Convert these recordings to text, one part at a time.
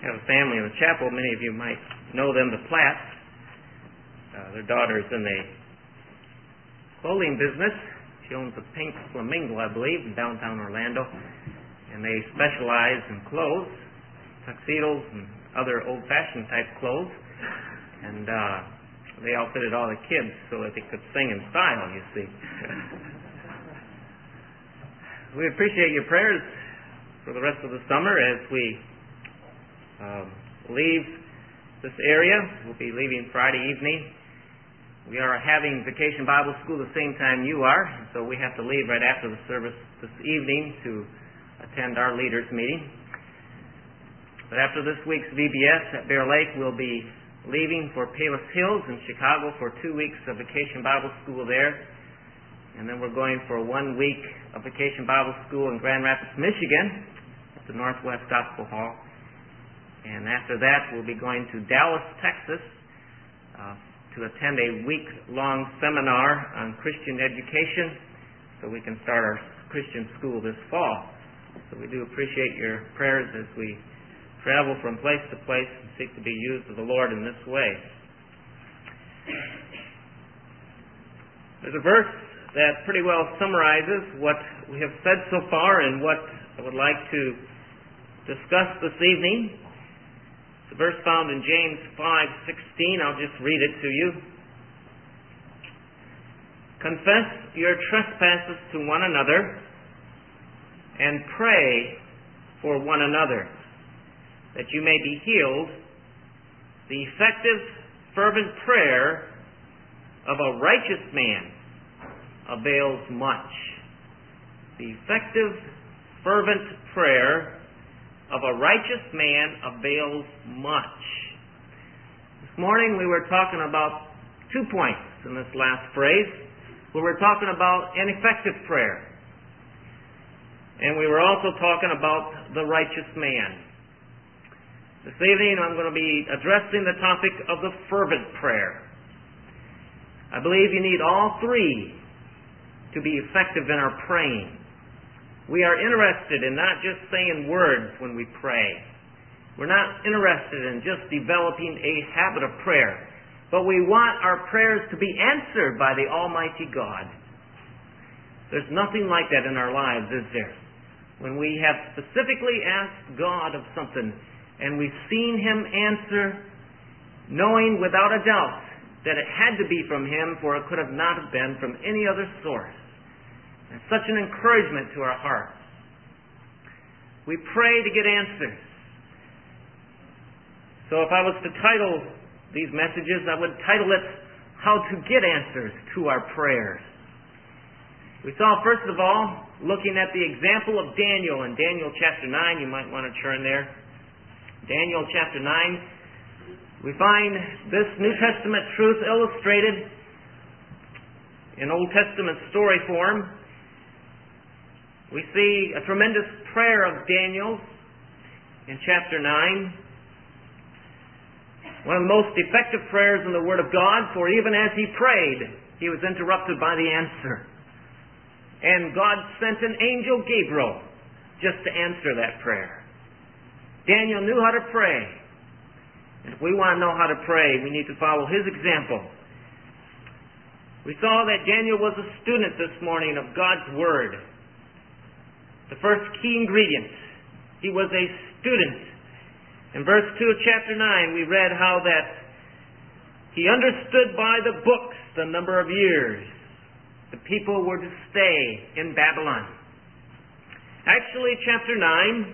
have a family in the chapel. Many of you might know them, the Platts. Their daughter's in the clothing business. She owns a Pink Flamingo, I believe, in downtown Orlando. And they specialize in clothes, tuxedos, and other old-fashioned type clothes. And they outfitted all the kids so that they could sing in style, you see. We appreciate your prayers for the rest of the summer as we leave this area. We'll be leaving Friday evening. We are having Vacation Bible School the same time you are, so we have to leave right after the service this evening to attend our leaders' meeting. But after this week's VBS at Bear Lake, we'll be leaving for Palos Hills in Chicago for 2 weeks of Vacation Bible School there. And then we're going for 1 week of Vacation Bible School in Grand Rapids, Michigan at the Northwest Gospel Hall. And after that, we'll be going to Dallas, Texas to attend a week-long seminar on Christian education so we can start our Christian school this fall. So we do appreciate your prayers as we travel from place to place and seek to be used of the Lord in this way. There's a verse that pretty well summarizes what we have said so far and what I would like to discuss this evening. It's a verse found in James 5:16. I'll just read it to you. Confess your trespasses to one another and pray for one another, that you may be healed. The effective, fervent prayer of a righteous man avails much. The effective, fervent prayer of a righteous man avails much. This morning we were talking about 2 points in this last phrase. We were talking about an effective prayer. And we were also talking about the righteous man. This evening I'm going to be addressing the topic of the fervent prayer. I believe you need all three to be effective in our praying. We are interested in not just saying words when we pray. We're not interested in just developing a habit of prayer. But we want our prayers to be answered by the Almighty God. There's nothing like that in our lives, is there? When we have specifically asked God of something and we've seen Him answer, knowing without a doubt that it had to be from Him, for it could have not have been from any other source. And such an encouragement to our hearts. We pray to get answers. So if I was to title these messages, I would title it, How to Get Answers to Our Prayers. We saw, first of all, looking at the example of Daniel in Daniel chapter 9. You might want to turn there. Daniel chapter 9. We find this New Testament truth illustrated in Old Testament story form. We see a tremendous prayer of Daniel in chapter 9. One of the most effective prayers in the Word of God, for even as he prayed, he was interrupted by the answer. And God sent an angel, Gabriel, just to answer that prayer. Daniel knew how to pray. And if we want to know how to pray, we need to follow his example. We saw that Daniel was a student this morning of God's Word. The first key ingredient. He was a student. In verse 2 of chapter 9, we read how that he understood by the books the number of years the people were to stay in Babylon. Actually, chapter 9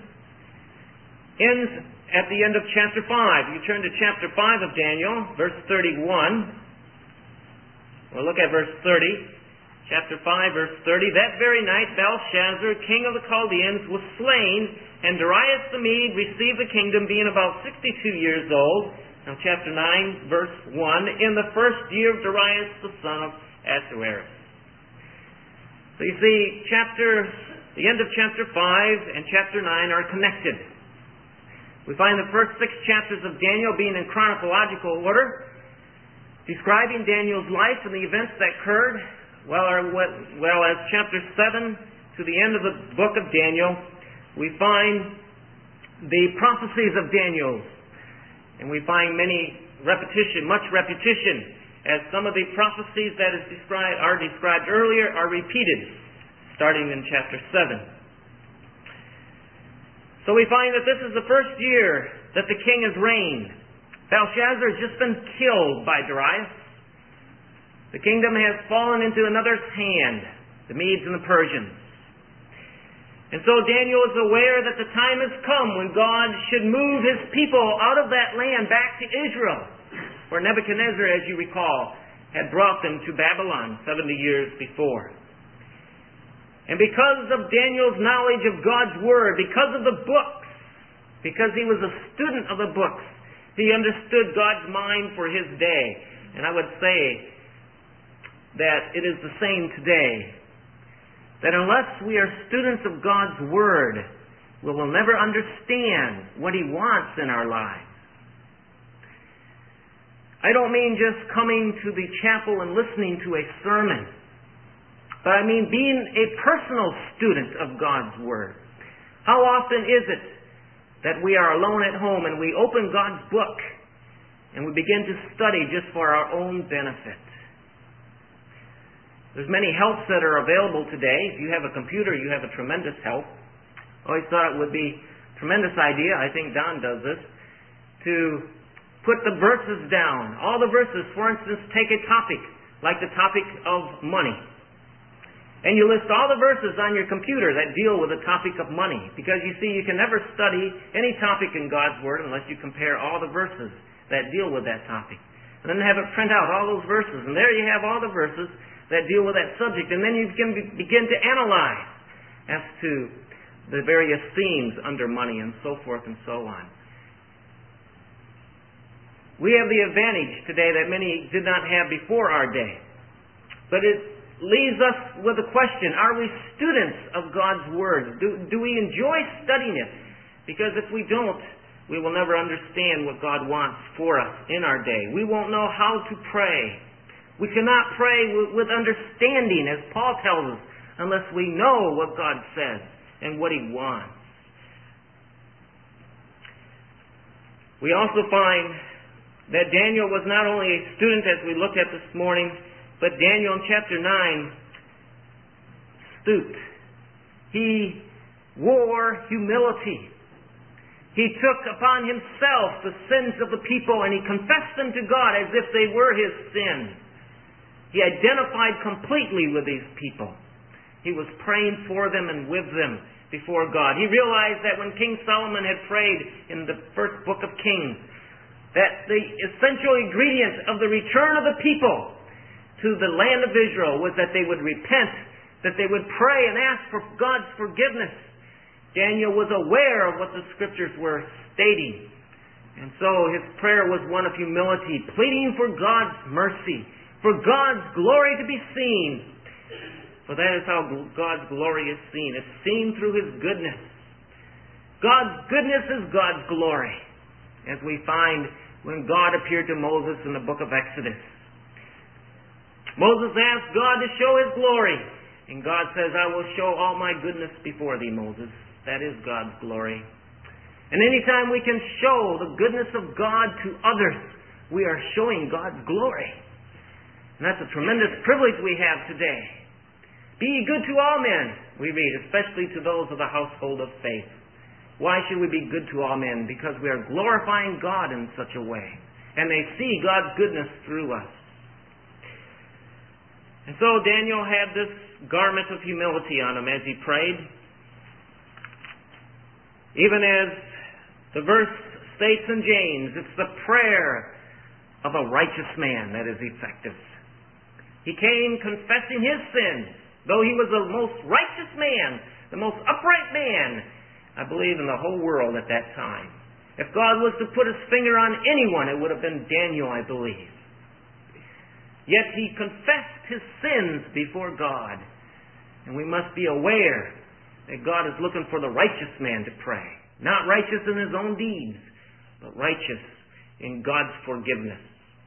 ends at the end of chapter 5. You turn to chapter 5 of Daniel, verse 31. We'll look at verse 30. Chapter 5, verse 30. That very night Belshazzar, king of the Chaldeans, was slain, and Darius the Mede received the kingdom, being about 62 years old. Now chapter 9, verse 1. In the first year of Darius, the son of Ahasuerus. So you see, the end of chapter 5 and chapter 9 are connected. We find the first 6 chapters of Daniel being in chronological order, describing Daniel's life and the events that occurred, well as chapter 7 to the end of the book of Daniel, we find the prophecies of Daniel. And we find much repetition, as some of the prophecies that are described earlier are repeated, starting in chapter 7. So we find that this is the first year that the king has reigned. Belshazzar has just been killed by Darius. The kingdom has fallen into another's hand, the Medes and the Persians. And so Daniel is aware that the time has come when God should move His people out of that land back to Israel, where Nebuchadnezzar, as you recall, had brought them to Babylon 70 years before. And because of Daniel's knowledge of God's Word, because of the books, because he was a student of the books, he understood God's mind for his day. And I would say that it is the same today. That unless we are students of God's Word, we will never understand what He wants in our lives. I don't mean just coming to the chapel and listening to a sermon, but I mean being a personal student of God's Word. How often is it that we are alone at home and we open God's book and we begin to study just for our own benefit? There's many helps that are available today. If you have a computer, you have a tremendous help. I always thought it would be a tremendous idea, I think Don does this, to put the verses down. All the verses, for instance, take a topic, like the topic of money. And you list all the verses on your computer that deal with the topic of money. Because you see, you can never study any topic in God's Word unless you compare all the verses that deal with that topic. And then have it print out all those verses. And there you have all the verses that deal with that subject. And then you can begin to analyze as to the various themes under money and so forth and so on. We have the advantage today that many did not have before our day. But it leaves us with a question: are we students of God's Word? Do we enjoy studying it? Because if we don't, we will never understand what God wants for us in our day. We won't know how to pray. We cannot pray with understanding, as Paul tells us, unless we know what God says and what He wants. We also find that Daniel was not only a student, as we looked at this morning, but Daniel in chapter 9 stooped. He wore humility. He took upon himself the sins of the people and he confessed them to God as if they were his sins. He identified completely with these people. He was praying for them and with them before God. He realized that when King Solomon had prayed in the first book of Kings, that the essential ingredient of the return of the people to the land of Israel was that they would repent, that they would pray and ask for God's forgiveness. Daniel was aware of what the Scriptures were stating. And so his prayer was one of humility, pleading for God's mercy, for God's glory to be seen. For that is how God's glory is seen. It's seen through His goodness. God's goodness is God's glory, as we find when God appeared to Moses in the book of Exodus. Moses asked God to show His glory. And God says, I will show all my goodness before thee, Moses. That is God's glory. And anytime we can show the goodness of God to others, we are showing God's glory. And that's a tremendous privilege we have today. Be ye good to all men, we read, especially to those of the household of faith. Why should we be good to all men? Because we are glorifying God in such a way. And they see God's goodness through us. And so Daniel had this garment of humility on him as he prayed. Even as the verse states in James, it's the prayer of a righteous man that is effective. He came confessing his sins, though he was the most righteous man, the most upright man, I believe, in the whole world at that time. If God was to put His finger on anyone, it would have been Daniel, I believe. Yet he confessed his sins before God. And we must be aware that God is looking for the righteous man to pray. Not righteous in his own deeds, but righteous in God's forgiveness.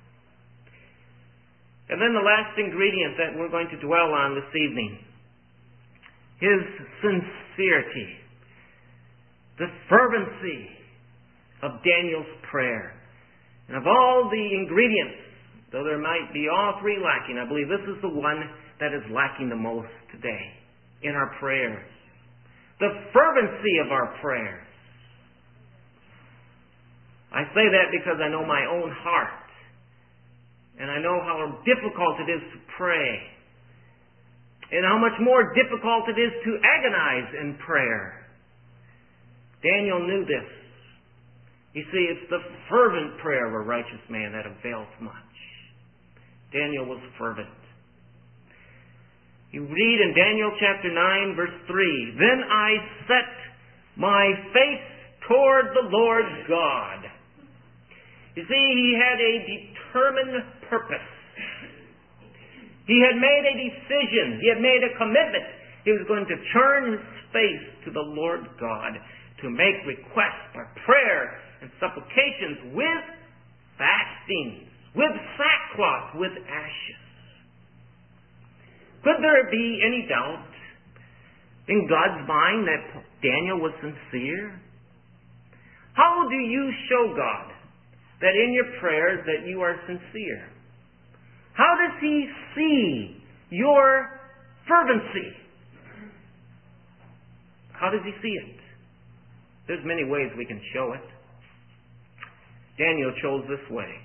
And then the last ingredient that we're going to dwell on this evening, his sincerity. the fervency of Daniel's prayer. And of all the ingredients, though there might be all three lacking, I believe this is the one that is lacking the most today in our prayers. The fervency of our prayers. I say that because I know my own heart. And I know how difficult it is to pray. And how much more difficult it is to agonize in prayer. Daniel knew this. You see, it's the fervent prayer of a righteous man that avails much. Daniel was fervent. You read in Daniel chapter 9, verse 3, "Then I set my face toward the Lord God." You see, he had a determined purpose. He had made a decision. He had made a commitment. He was going to turn his face to the Lord God to make requests by prayer and supplications with fasting, with sackcloth, with ashes. Could there be any doubt in God's mind that Daniel was sincere? How do you show God that in your prayers that you are sincere? How does He see your fervency? How does He see it? There's many ways we can show it. Daniel chose this way.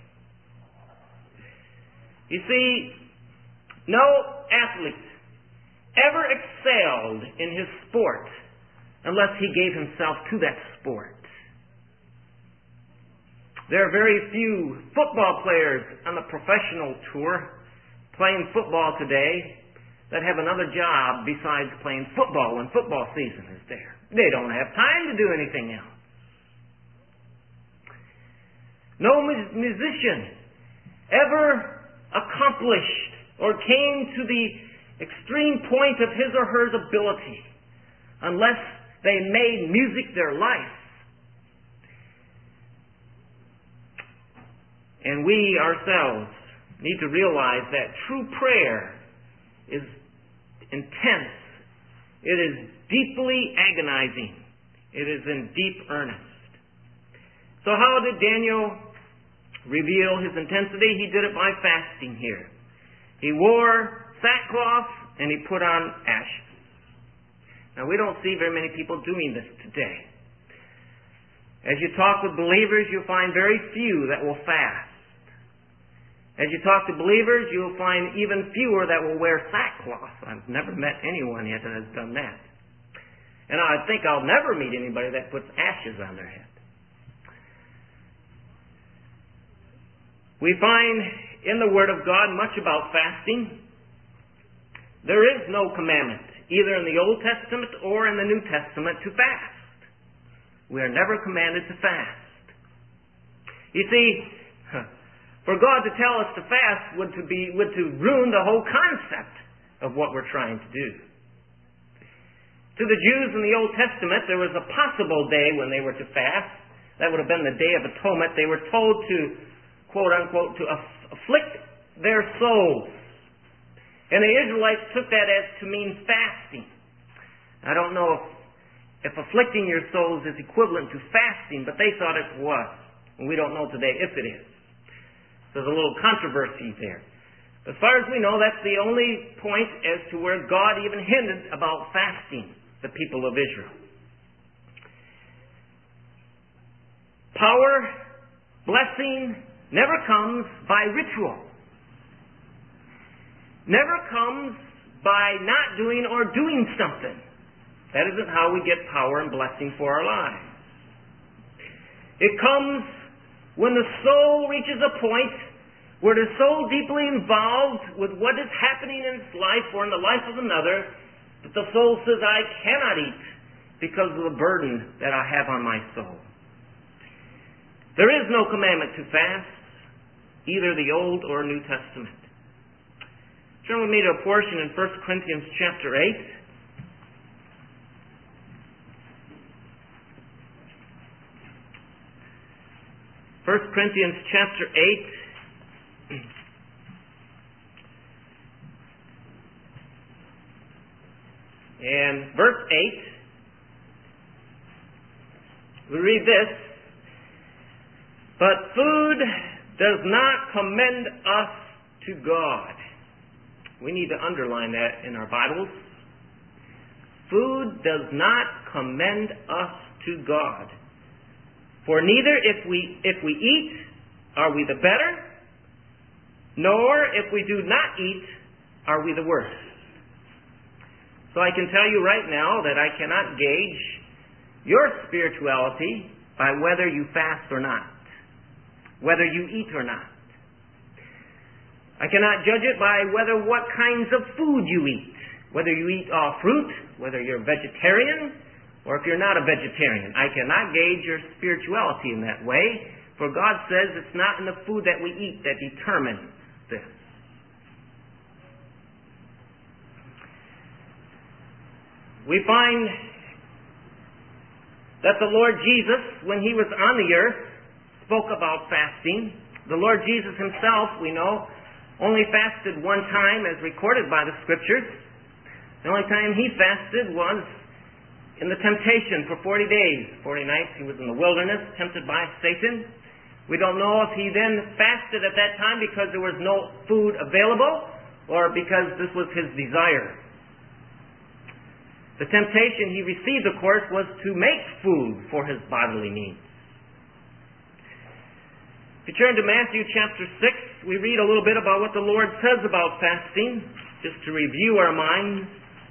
You see, no athlete ever excelled in his sport unless he gave himself to that sport. There are very few football players on the professional tour playing football today that have another job besides playing football when football season is there. They don't have time to do anything else. No musician ever accomplished or came to the extreme point of his or her ability unless they made music their life. And we ourselves need to realize that true prayer is intense. It is deeply agonizing. It is in deep earnest. So how did Daniel reveal his intensity? He did it by fasting here. He wore sackcloth and he put on ashes. Now we don't see very many people doing this today. As you talk with believers, you'll find very few that will fast. As you talk to believers, you'll find even fewer that will wear sackcloth. I've never met anyone yet that has done that. And I think I'll never meet anybody that puts ashes on their head. We find in the Word of God much about fasting. There is no commandment, either in the Old Testament or in the New Testament, to fast. We are never commanded to fast. You see, for God to tell us to fast would to ruin the whole concept of what we're trying to do. To the Jews in the Old Testament, there was a possible day when they were to fast. That would have been the Day of Atonement. They were told to, quote unquote, to afflict their souls. And the Israelites took that as to mean fasting. I don't know if afflicting your souls is equivalent to fasting, but they thought it was. And we don't know today if it is. There's a little controversy there. As far as we know, that's the only point as to where God even hinted about fasting the people of Israel. Power, blessing, never comes by ritual. Never comes by not doing or doing something. That isn't how we get power and blessing for our lives. It comes when the soul reaches a point where it is so deeply involved with what is happening in its life or in the life of another that the soul says, I cannot eat because of the burden that I have on my soul. There is no commandment to fast, either the Old or New Testament. Turn with me to a portion in 1 Corinthians chapter 8. 1 Corinthians chapter 8. And verse 8. We read this, "But food does not commend us to God." We need to underline that in our Bibles. Food does not commend us to God. For neither if we eat are we the better, nor if we do not eat are we the worse. So I can tell you right now that I cannot gauge your spirituality by whether you fast or not, whether you eat or not. I cannot judge it by what kinds of food you eat, whether you eat all fruit, whether you're a vegetarian, or if you're not a vegetarian. I cannot gauge your spirituality in that way, for God says it's not in the food that we eat that determines this. We find that the Lord Jesus, when He was on the earth, spoke about fasting. The Lord Jesus Himself, we know, only fasted one time as recorded by the Scriptures. The only time He fasted was in the temptation for 40 days. 40 nights He was in the wilderness, tempted by Satan. We don't know if He then fasted at that time because there was no food available or because this was His desire. The temptation He received, of course, was to make food for His bodily needs. If you turn to Matthew chapter 6, we read a little bit about what the Lord says about fasting, just to review our minds.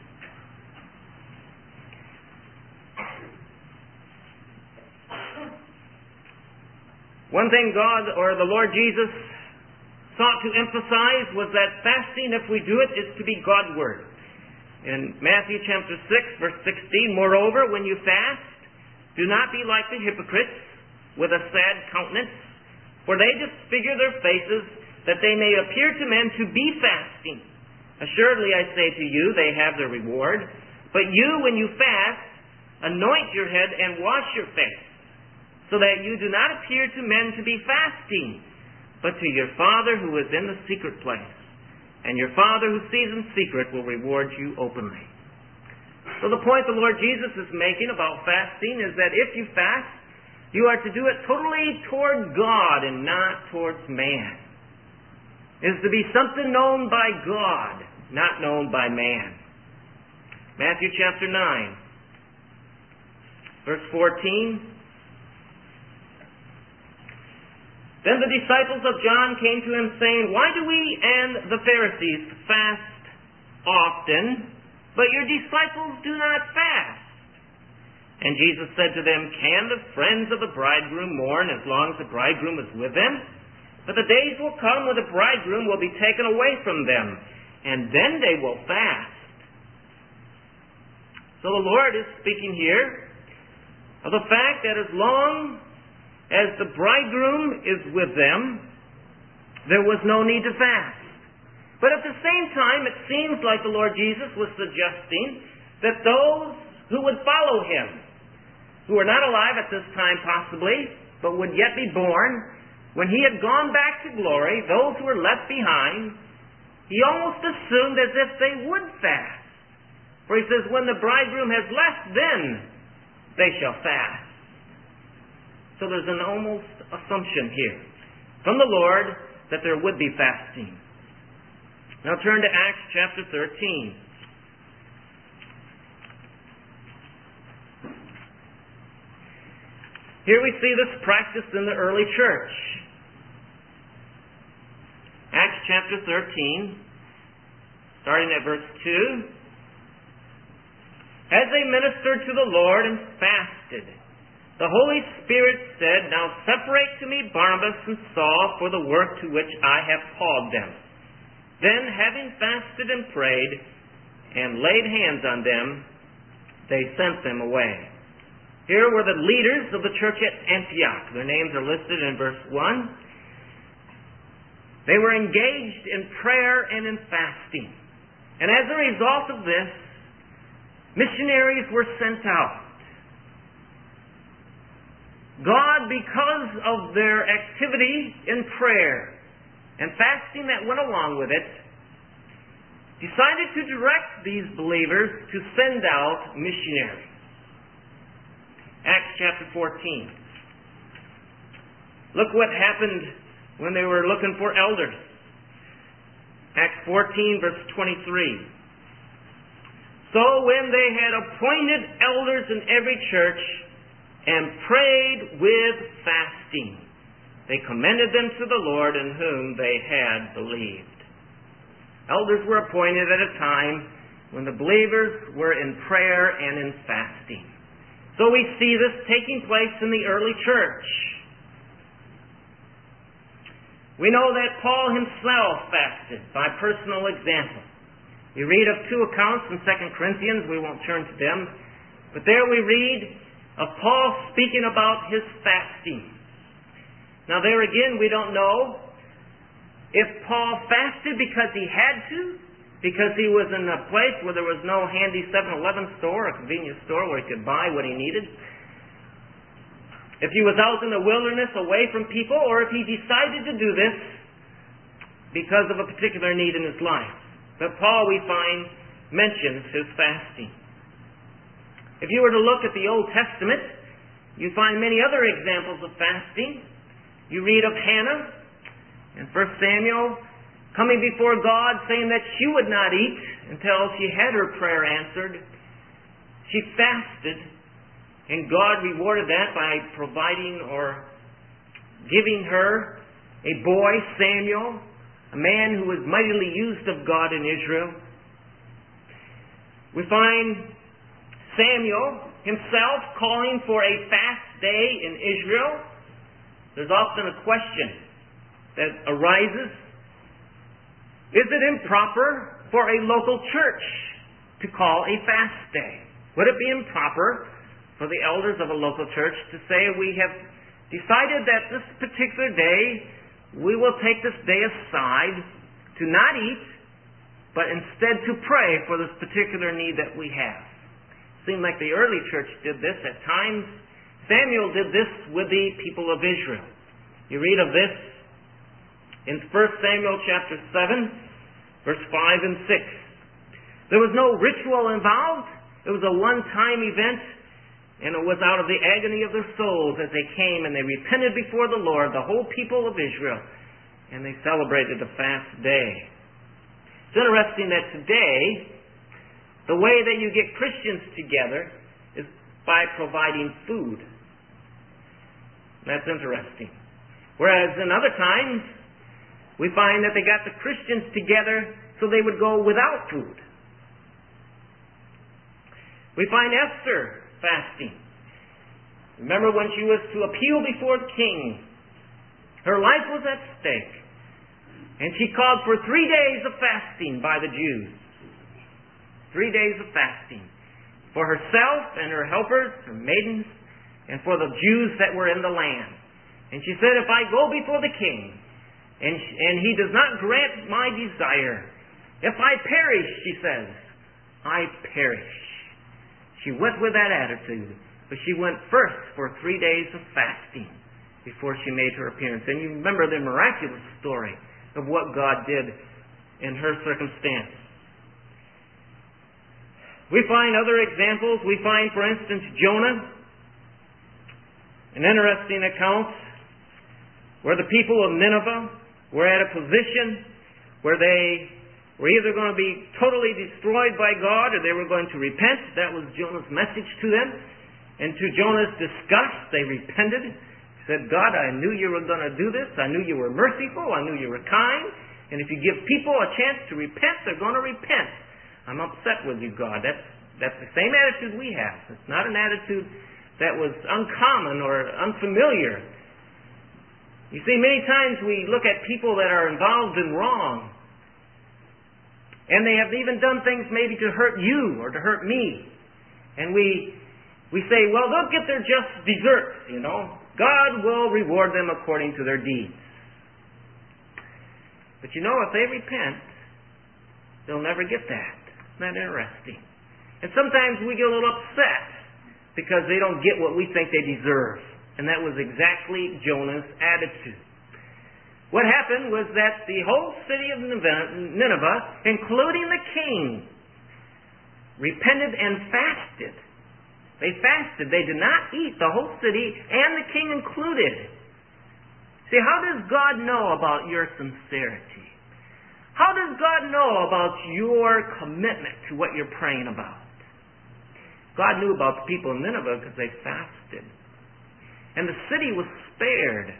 One thing God, or the Lord Jesus, sought to emphasize was that fasting, if we do it, is to be Godward. In Matthew chapter 6, verse 16, "Moreover, when you fast, do not be like the hypocrites, with a sad countenance, for they disfigure their faces, that they may appear to men to be fasting. Assuredly, I say to you, they have their reward. But you, when you fast, anoint your head and wash your face, so that you do not appear to men to be fasting, but to your Father who is in the secret place. And your Father who sees in secret will reward you openly." So the point the Lord Jesus is making about fasting is that if you fast, you are to do it totally toward God and not towards man. It is to be something known by God, not known by man. Matthew chapter 9, verse 14. "Then the disciples of John came to him, saying, Why do we and the Pharisees fast often, but your disciples do not fast? And Jesus said to them, Can the friends of the bridegroom mourn as long as the bridegroom is with them? But the days will come when the bridegroom will be taken away from them, and then they will fast." So the Lord is speaking here of the fact that as long as the bridegroom is with them, there was no need to fast. But at the same time, it seems like the Lord Jesus was suggesting that those who would follow Him, who were not alive at this time possibly, but would yet be born, when He had gone back to glory, those who were left behind, He almost assumed as if they would fast. For He says, when the bridegroom has left, then they shall fast. So there's an almost assumption here from the Lord that there would be fasting. Now turn to Acts chapter 13. Here we see this practiced in the early church. Acts chapter 13, starting at verse 2. "As they ministered to the Lord and fasted, the Holy Spirit said, Now separate to me Barnabas and Saul for the work to which I have called them. Then, having fasted and prayed and laid hands on them, they sent them away." Here were the leaders of the church at Antioch. Their names are listed in verse 1. They were engaged in prayer and in fasting. And as a result of this, missionaries were sent out. God, because of their activity in prayer and fasting that went along with it, decided to direct these believers to send out missionaries. Acts chapter 14. Look what happened when they were looking for elders. Acts 14, verse 23. So when they had appointed elders in every church and prayed with fasting, they commended them to the Lord in whom they had believed. Elders were appointed at a time when the believers were in prayer and in fasting. So we see this taking place in the early church. We know that Paul himself fasted by personal example. We read of two accounts in 2 Corinthians. We won't turn to them. But there we read of Paul speaking about his fasting. Now there again, we don't know if Paul fasted because he had to, because he was in a place where there was no handy 7-Eleven store or convenience store where he could buy what he needed. If he was out in the wilderness away from people, or if he decided to do this because of a particular need in his life. But Paul, we find, mentions his fasting. If you were to look at the Old Testament, you find many other examples of fasting. You read of Hannah in 1 Samuel coming before God saying that she would not eat until she had her prayer answered. She fasted, and God rewarded that by providing or giving her a boy, Samuel, a man who was mightily used of God in Israel. We find Samuel himself calling for a fast day in Israel. There's often a question that arises. Is it improper for a local church to call a fast day? Would it be improper for the elders of a local church to say, we have decided that this particular day, we will take this day aside to not eat, but instead to pray for this particular need that we have? It seemed like the early church did this at times. Samuel did this with the people of Israel. You read of this in 1 Samuel chapter 7, verse 5 and 6. There was no ritual involved. It was a one-time event, and it was out of the agony of their souls as they came and they repented before the Lord, the whole people of Israel, and they celebrated a fast day. It's interesting that today, the way that you get Christians together is by providing food. That's interesting. Whereas in other times, we find that they got the Christians together so they would go without food. We find Esther fasting. Remember when she was to appeal before the king, her life was at stake. And she called for 3 days of fasting by the Jews. 3 days of fasting. For herself and her helpers, her maidens, and for the Jews that were in the land. And she said, if I go before the king, and he does not grant my desire, if I perish, she says, I perish. She went with that attitude. But she went first for 3 days of fasting before she made her appearance. And you remember the miraculous story of what God did in her circumstance. We find other examples. We find, for instance, Jonah. An interesting account where the people of Nineveh were at a position where they were either going to be totally destroyed by God or they were going to repent. That was Jonah's message to them. And to Jonah's disgust, they repented. He said, God, I knew you were going to do this. I knew you were merciful. I knew you were kind. And if you give people a chance to repent, they're going to repent. I'm upset with you, God. That's the same attitude we have. It's not an attitude that was uncommon or unfamiliar. You see, many times we look at people that are involved in wrong, and they have even done things maybe to hurt you or to hurt me. And we say, well, they'll get their just desserts, you know. God will reward them according to their deeds. But you know, if they repent, they'll never get that. Isn't that interesting? And sometimes we get a little upset because they don't get what we think they deserve. And that was exactly Jonah's attitude. What happened was that the whole city of Nineveh, including the king, repented and fasted. They fasted. They did not eat, the whole city, and the king included. See, how does God know about your sincerity? How does God know about your commitment to what you're praying about? God knew about the people in Nineveh because they fasted. And the city was spared.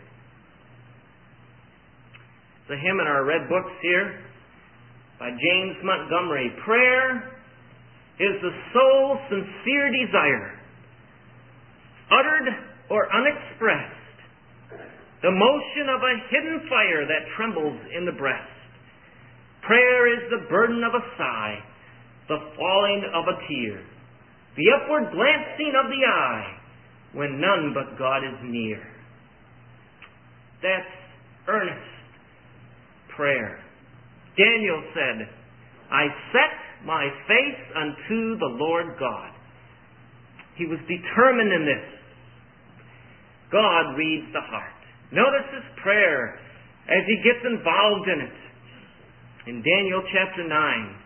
There's a hymn in our red books here by James Montgomery. Prayer is the soul's sincere desire, uttered or unexpressed, the motion of a hidden fire that trembles in the breast. Prayer is the burden of a sigh, the falling of a tear, the upward glancing of the eye when none but God is near. That's earnest prayer. Daniel said, I set my face unto the Lord God. He was determined in this. God reads the heart. Notice his prayer as he gets involved in it. In Daniel chapter 9,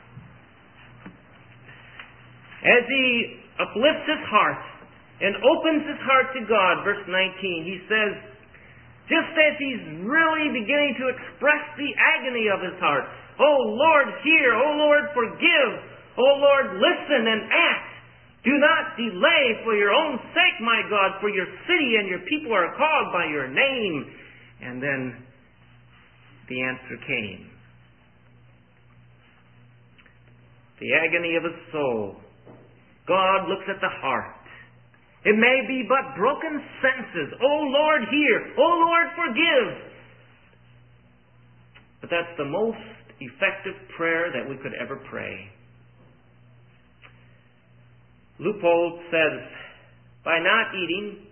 as he uplifts his heart and opens his heart to God, verse 19, he says, just as he's really beginning to express the agony of his heart, O Lord, hear, O Lord, forgive, O Lord, listen and act. Do not delay for your own sake, my God, for your city and your people are called by your name. And then the answer came. The agony of his soul. God looks at the heart. It may be but broken sentences. O Lord, hear. O Lord, forgive. But that's the most effective prayer that we could ever pray. Leupold says, by not eating,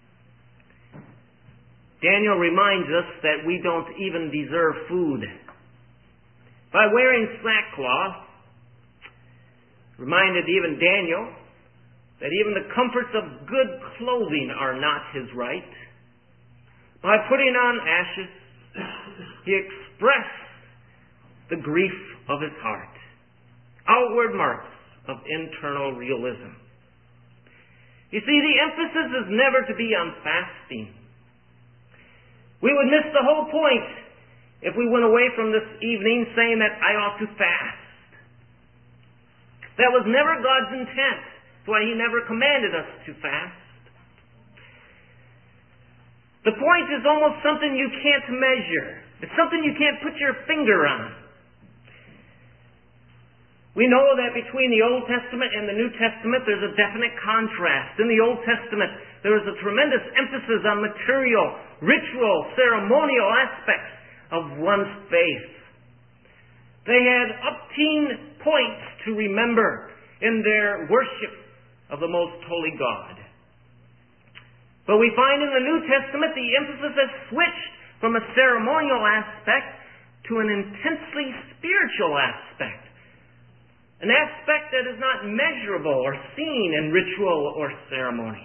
Daniel reminds us that we don't even deserve food. By wearing sackcloth, reminded even Daniel that even the comforts of good clothing are not his right. By putting on ashes, he expressed the grief of his heart. Outward marks of internal realism. You see, the emphasis is never to be on fasting. We would miss the whole point if we went away from this evening saying that I ought to fast. That was never God's intent. That's why he never commanded us to fast. The point is almost something you can't measure. It's something you can't put your finger on. We know that between the Old Testament and the New Testament there's a definite contrast. In the Old Testament there was a tremendous emphasis on material, ritual, ceremonial aspects of one's faith. They had upteen points to remember in their worship of the most holy God. But we find in the New Testament the emphasis has switched from a ceremonial aspect to an intensely spiritual aspect. An aspect that is not measurable or seen in ritual or ceremony.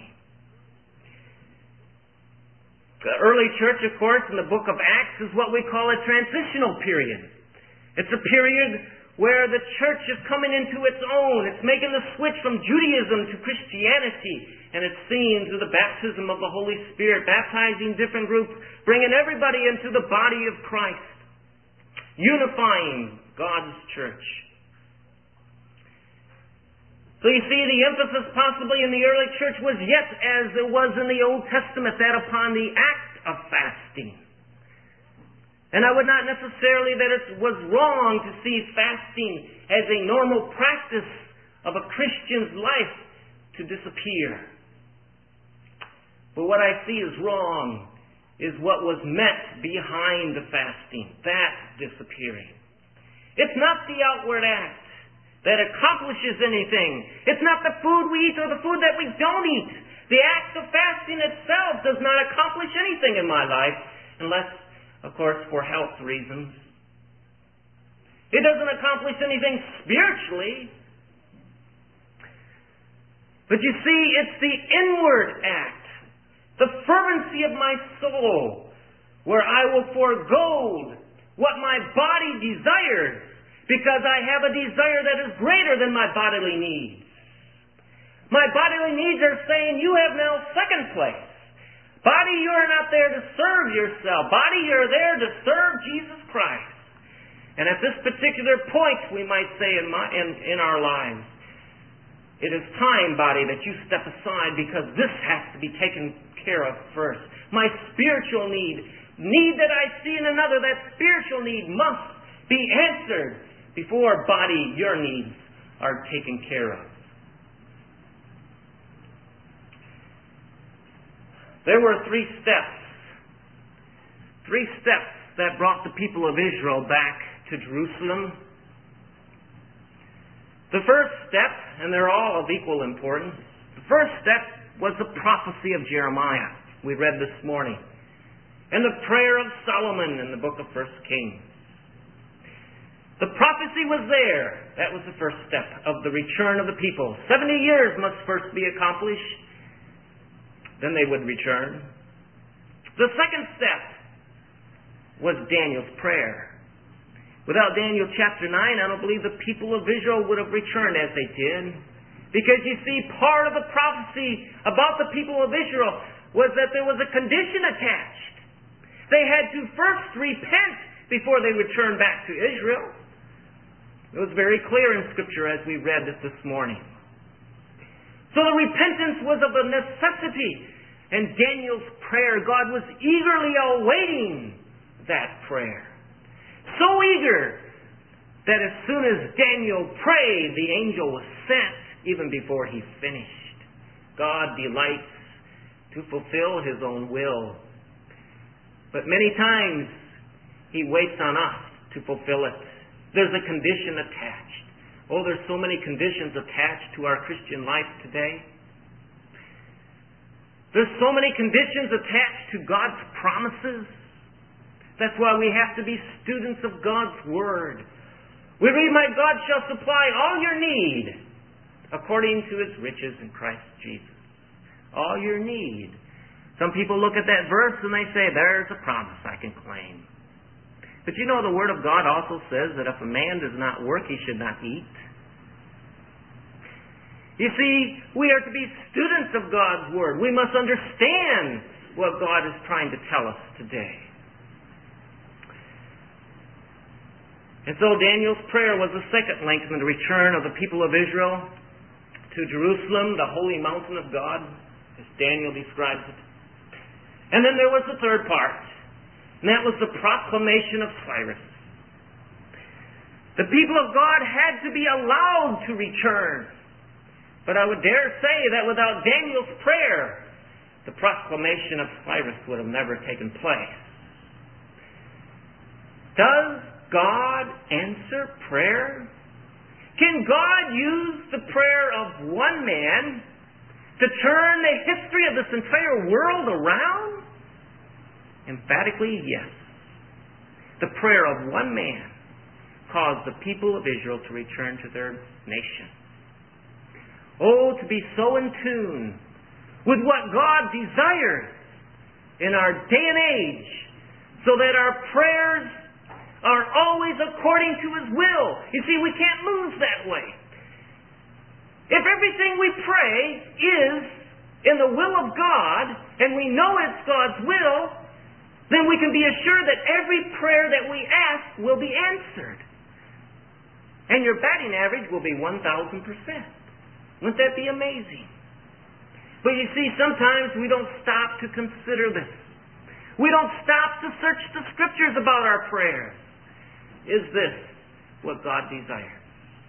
The early church, of course, in the book of Acts is what we call a transitional period. It's a period where the church is coming into its own. It's making the switch from Judaism to Christianity. And it's seen through the baptism of the Holy Spirit, baptizing different groups, bringing everybody into the body of Christ, unifying God's church. So you see, the emphasis possibly in the early church was yet as it was in the Old Testament, that upon the act of fasting. And I would not necessarily that it was wrong to see fasting as a normal practice of a Christian's life to disappear. But what I see is wrong is what was meant behind the fasting, that disappearing. It's not the outward act that accomplishes anything. It's not the food we eat or the food that we don't eat. The act of fasting itself does not accomplish anything in my life unless, of course, for health reasons. It doesn't accomplish anything spiritually. But you see, it's the inward act, the fervency of my soul, where I will forego what my body desires, because I have a desire that is greater than my bodily needs. My bodily needs are saying, you have now second place. Body, you're not there to serve yourself. Body, you're there to serve Jesus Christ. And at this particular point, we might say in our lives, it is time, body, that you step aside because this has to be taken care of first. My spiritual need that I see in another, that spiritual need must be answered before, body, your needs are taken care of. There were three steps that brought the people of Israel back to Jerusalem. The first step, and they're all of equal importance, the first step was the prophecy of Jeremiah, we read this morning, and the prayer of Solomon in the book of 1 Kings. The prophecy was there. That was the first step of the return of the people. 70 years must first be accomplished. Then they would return. The second step was Daniel's prayer. Without Daniel chapter 9, I don't believe the people of Israel would have returned as they did. Because you see, part of the prophecy about the people of Israel was that there was a condition attached. They had to first repent before they returned back to Israel. It was very clear in Scripture as we read it this morning. So the repentance was of a necessity. And Daniel's prayer, God was eagerly awaiting that prayer. So eager that as soon as Daniel prayed, the angel was sent even before he finished. God delights to fulfill His own will. But many times He waits on us to fulfill it. There's a condition attached. Oh, there's so many conditions attached to our Christian life today. There's so many conditions attached to God's promises. That's why we have to be students of God's Word. We read, my God shall supply all your need according to His riches in Christ Jesus. All your need. Some people look at that verse and they say, there's a promise I can claim. But you know the Word of God also says that if a man does not work, he should not eat. You see, we are to be students of God's Word. We must understand what God is trying to tell us today. And so Daniel's prayer was the second link in the return of the people of Israel to Jerusalem, the holy mountain of God, as Daniel describes it. And then there was the third part, and that was the proclamation of Cyrus. The people of God had to be allowed to return. But I would dare say that without Daniel's prayer, the proclamation of Cyrus would have never taken place. Does God answer prayer? Can God use the prayer of one man to turn the history of this entire world around? Emphatically, yes. The prayer of one man caused the people of Israel to return to their nation. Oh, to be so in tune with what God desires in our day and age, so that our prayers are always according to His will. You see, we can't lose that way. If everything we pray is in the will of God, and we know it's God's will, then we can be assured that every prayer that we ask will be answered. And your batting average will be 1,000%. Wouldn't that be amazing? But you see, sometimes we don't stop to consider this. We don't stop to search the Scriptures about our prayers. Is this what God desires?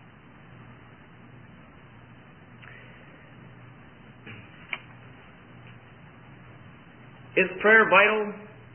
Is prayer vital?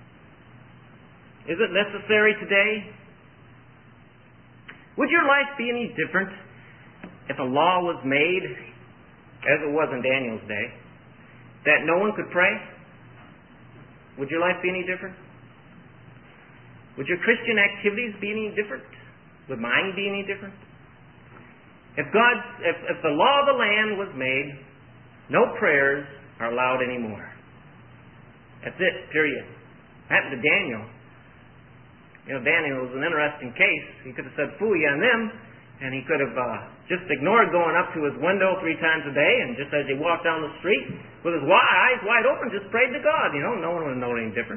Is it necessary today? Would your life be any different if a law was made, as it was in Daniel's day, that no one could pray? Would your life be any different? Would your Christian activities be any different? Would mine be any different? If the law of the land was made, no prayers are allowed anymore. That's it, period. Happened to Daniel. You know, Daniel was an interesting case. He could have said, "Phooey on them," and he could have just ignored going up to his window 3 times a day, and just as he walked down the street with his eyes wide open, just prayed to God. No one would know any different.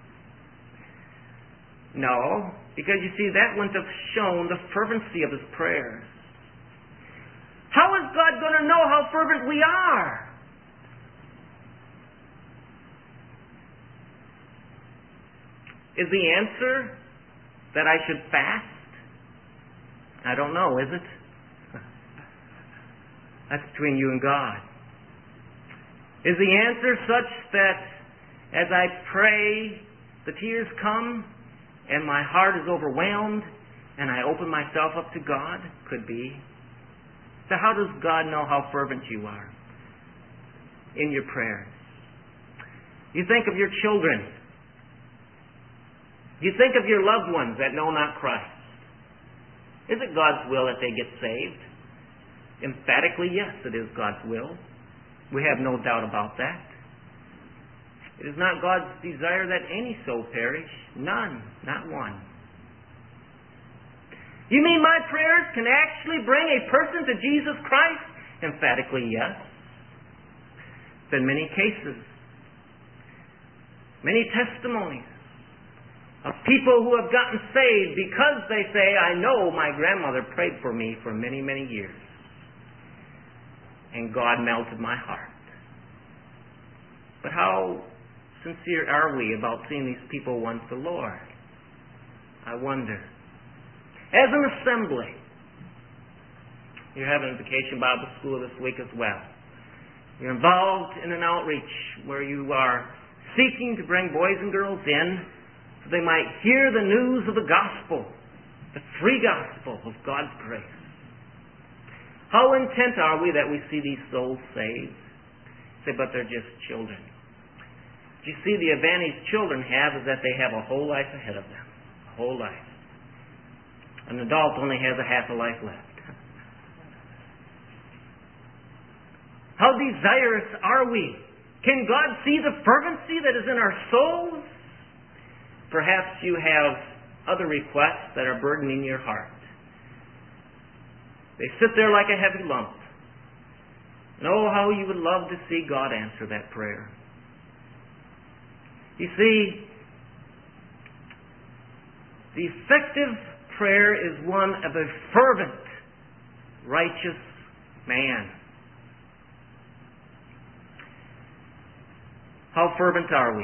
No, because you see, that wouldn't have shown the fervency of his prayers. How is God going to know how fervent we are? Is the answer that I should fast? I don't know, is it? That's between you and God. Is the answer such that as I pray, the tears come and my heart is overwhelmed and I open myself up to God? Could be. So how does God know how fervent you are in your prayers? You think of your children. You think of your loved ones that know not Christ. Is it God's will that they get saved? Emphatically, yes, it is God's will. We have no doubt about that. It is not God's desire that any soul perish. None, not one. You mean my prayers can actually bring a person to Jesus Christ? Emphatically, yes. There's been many cases, many testimonies of people who have gotten saved because they say, I know my grandmother prayed for me for many, many years. And God melted my heart. But how sincere are we about seeing these people once the Lord? I wonder. As an assembly, you're having a vacation Bible school this week as well. You're involved in an outreach where you are seeking to bring boys and girls in so they might hear the news of the gospel, the free gospel of God's grace. How intent are we that we see these souls saved? Say, but they're just children. You see, the advantage children have is that they have a whole life ahead of them. A whole life. An adult only has a half a life left. How desirous are we? Can God see the fervency that is in our souls? Perhaps you have other requests that are burdening your heart. They sit there like a heavy lump. And oh, how you would love to see God answer that prayer. You see, the effective prayer is one of a fervent, righteous man. How fervent are we?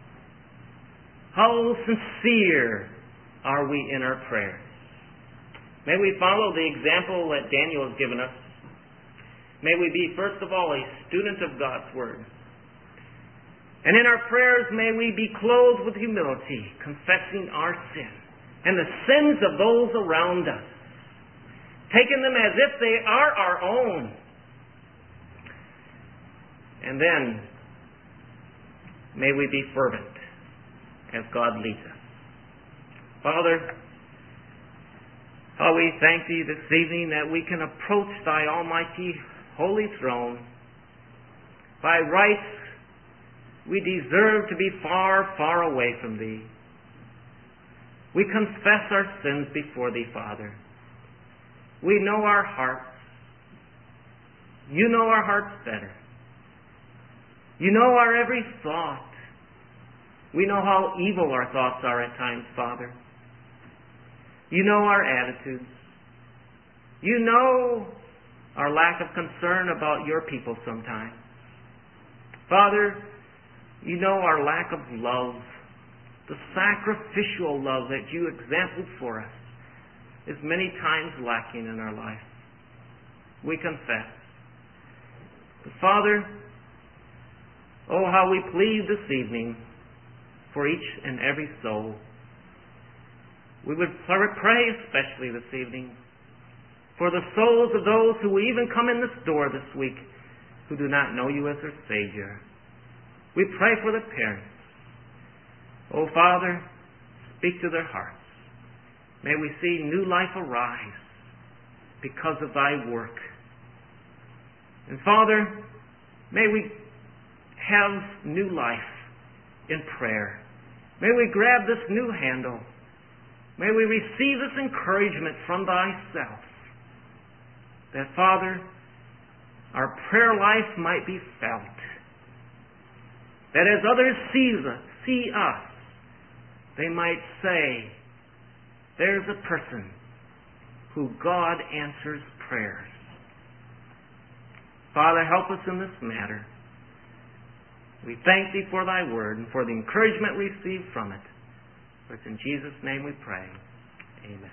How sincere are we in our prayers? May we follow the example that Daniel has given us. May we be, first of all, a student of God's Word. And in our prayers, may we be clothed with humility, confessing our sin and the sins of those around us, taking them as if they are our own. And then, may we be fervent as God leads us. Father, how we thank Thee this evening that we can approach Thy almighty holy throne. By rights, we deserve to be far, far away from Thee. We confess our sins before Thee, Father. We know our hearts. You know our hearts better. You know our every thought. We know how evil our thoughts are at times, Father. You know our attitudes. You know our lack of concern about your people sometimes. Father, you know our lack of love, the sacrificial love that you exemplified for us is many times lacking in our life. We confess. But Father, oh, how we plead this evening for each and every soul. We would pray especially this evening for the souls of those who will even come in this door this week who do not know you as their Savior. We pray for the parents. Oh, Father, speak to their hearts. May we see new life arise because of Thy work. And Father, may we have new life in prayer. May we grab this new handle. May we receive this encouragement from Thyself that, Father, our prayer life might be felt. That as others see us, they might say, there's a person who God answers prayers. Father, help us in this matter. We thank Thee for Thy word and for the encouragement we receive from it. For it's in Jesus' name we pray. Amen.